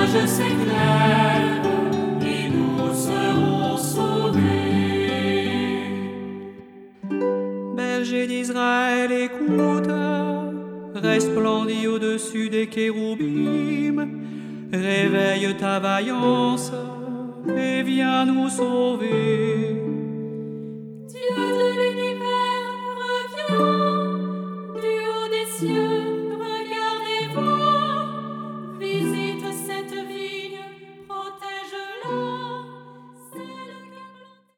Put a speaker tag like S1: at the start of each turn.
S1: nuages s'éclairent et nous serons sauvés.
S2: Berger d'Israël, écoute, resplendis au-dessus des kéroubim, réveille ta vaillance et viens nous sauver.